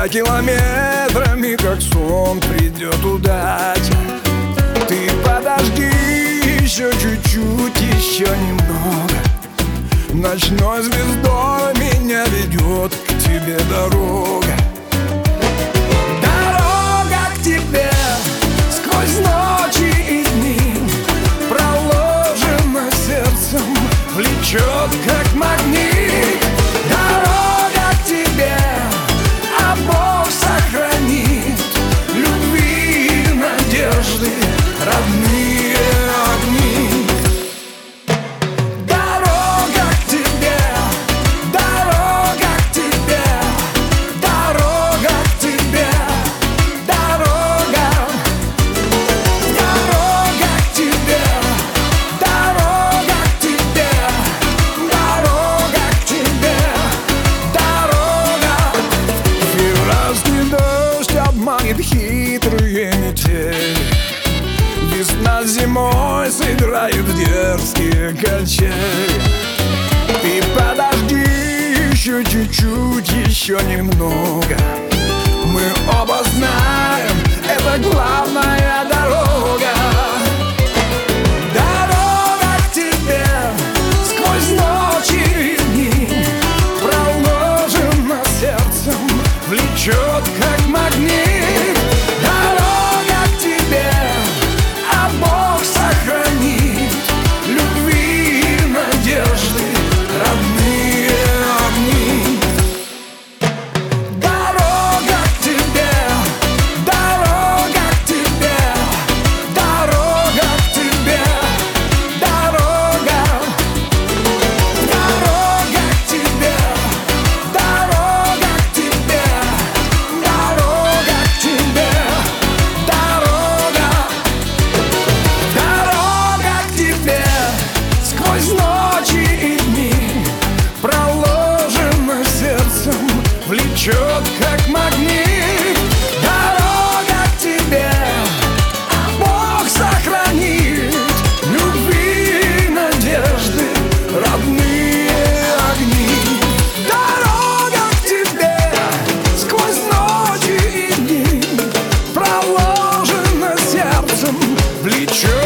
За километрами, как сон, придет удача. Ты подожди еще чуть-чуть, еще немного. Ночной звездой меня ведет к тебе дорога. Дорога к тебе сквозь ночи и дни проложена сердцем, влечет как магнит. Дорога к тебе, а Бог сохранит любви и надежды, родные огни. Хитрые метели, весна с зимой сыграют в дерзкие качели. Ты подожди еще чуть-чуть, еще немного. Мы оба знаем, это главная дорога. Дорога к тебе сквозь ночи и дни проложена сердцем, влечет как магнит. Влечет как магнит. Дорога к тебе, а Бог сохранит любви и надежды, родные огни. Дорога к тебе сквозь ночи и дни проложена сердцем, влечет